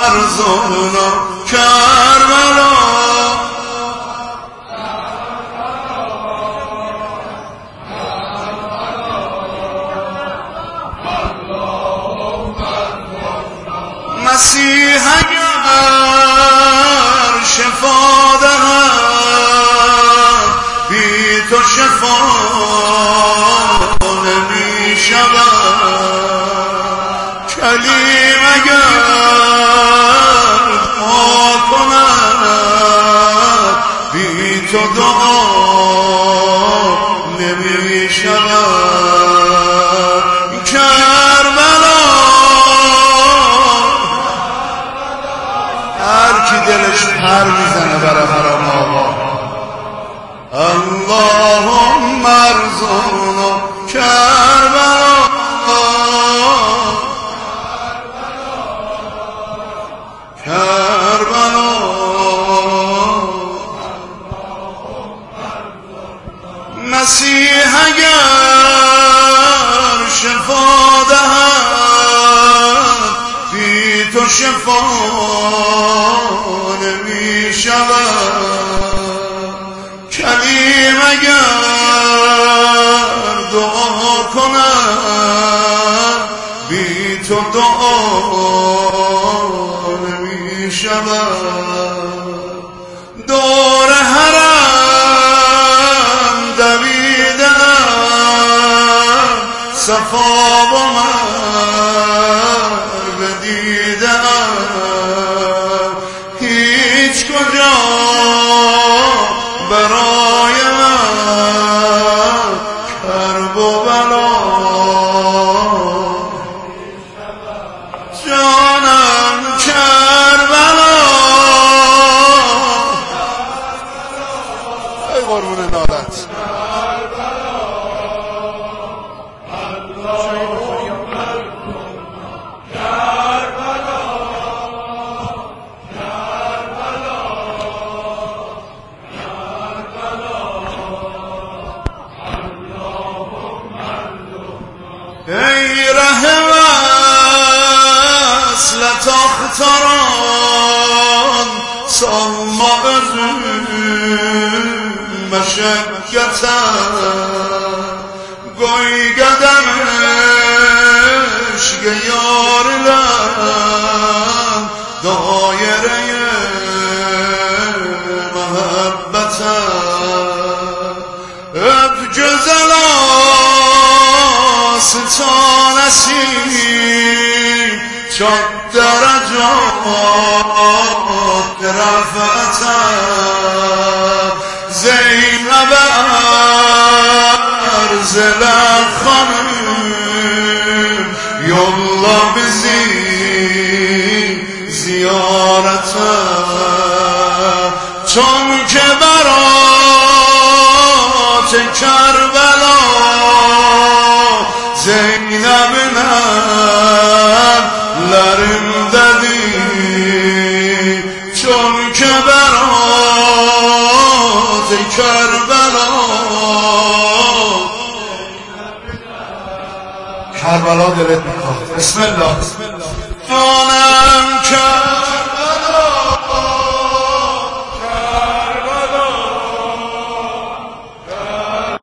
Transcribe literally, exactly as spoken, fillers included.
مرزون و کربلا مسیح اگر شفا دهد بی تو شفا نمی شود کلیم اگر دعا کند بی تو دعا نمی شود کربلا هر کی دلش پر میزنه برای حرام آقا اللهم ارزقنا کربلا کربلا مسیح اگر شفا دهد بی تو شفا نمی شود کلیم اگر دعا کند بی تو دعا نمی شود دور حرم دویدم صفا و مروه دیدم هیچ کجا برای من کرب و بلا جانم کربلا ای قربون نالت ای ره وصلت اختران صماء مشکتا گوی گدمش گیار لن دایره محبتا ابجزلا ستانسی چند درجات رفعتا زینب ارزل خانم یالله بزی زیارتا چون که برات کربلا زینب نم لرم ددی چون که برات کربلا کربلا دلت میخواد بسم الله